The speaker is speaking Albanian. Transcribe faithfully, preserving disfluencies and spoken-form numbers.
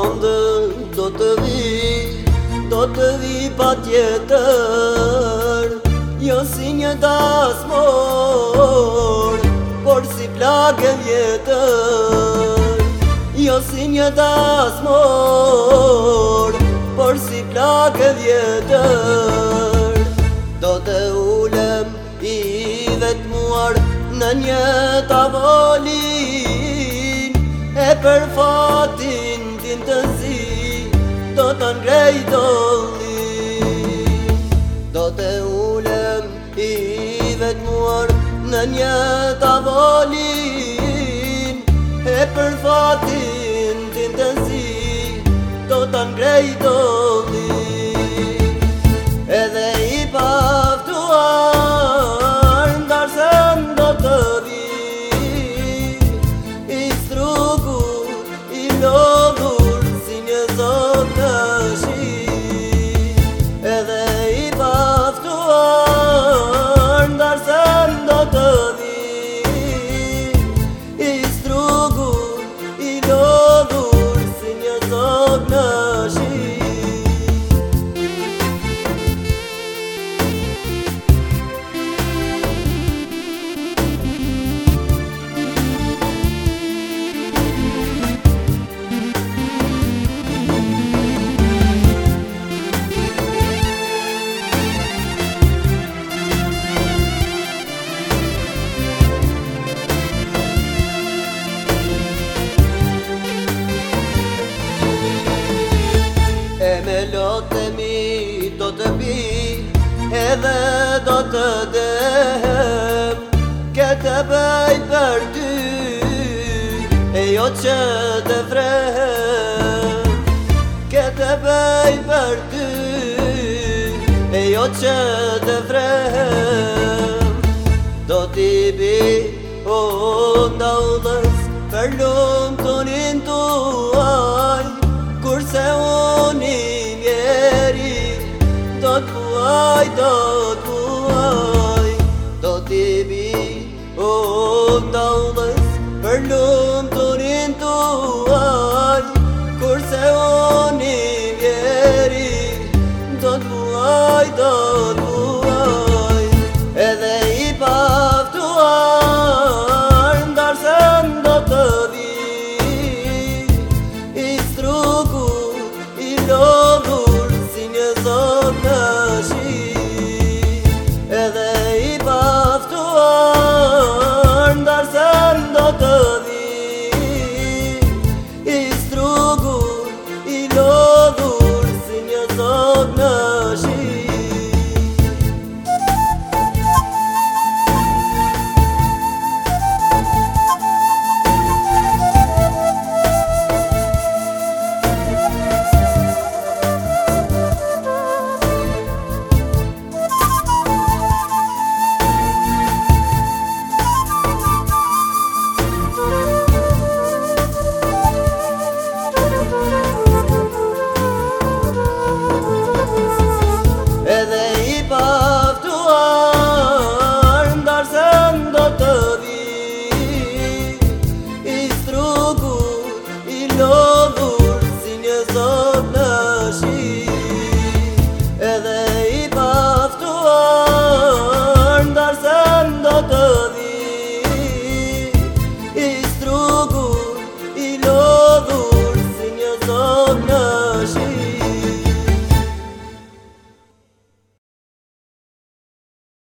ndë do të vi, do të vi pa tjetër, jo si një dasmor, por si plagë vjetër. Jo si një dasmor, por si plagë vjetër. Do të ulem i vetmuar në një tavolin, e për fatin din të zi, do të ngrej dollin. Do të ulem i vetmuar në një tavolin, e për fatin din të zi, do të ngrej dollin. Edhe i paftuar ndarsen do të vi, i strugur, i lodhur si një zot në shi. Edhe i paftuar ndarsen do të vi, i strugur, i lodhur si një zot në shi. E me lotë mi do të pi, edhe do të dem, këtë bëj për ty, e jo që të vrem. Këtë bëj për ty, e jo që të vrem. Do t'i bi, o ndaullës për lu